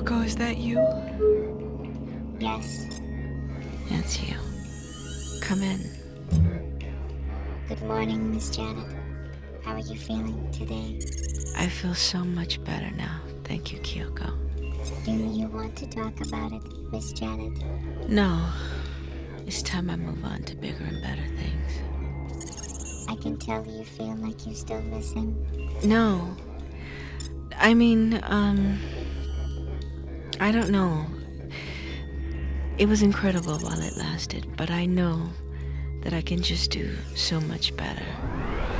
Kyoko, is that you? Yes. That's you. Come in. Good morning, Miss Janet. How are you feeling today? I feel so much better now. Thank you, Kyoko. Do you want to talk about it, Miss Janet? No. It's time I move on to bigger and better things. I can tell you feel like you still miss him. No. I mean, I don't know. It was incredible while it lasted, but I know that I can just do so much better.